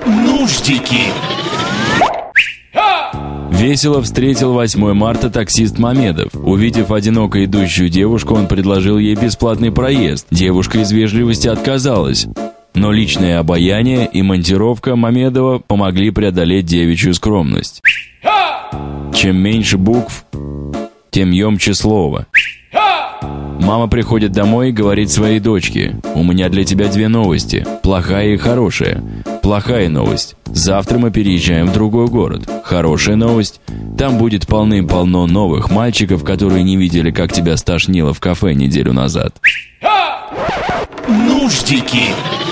Нуждики. Весело встретил 8 марта таксист Мамедов. Увидев одиноко идущую девушку, он предложил ей бесплатный проезд. Девушка из вежливости отказалась. Но личное обаяние и монтировка Мамедова помогли преодолеть девичью скромность. Чем меньше букв, тем емче слово. Мама приходит домой и говорит своей дочке: «У меня для тебя 2 новости, плохая и хорошая. Плохая новость: завтра мы переезжаем в другой город. Хорошая новость: там будет полным-полно новых мальчиков, которые не видели, как тебя стошнило в кафе неделю назад». Нуждики.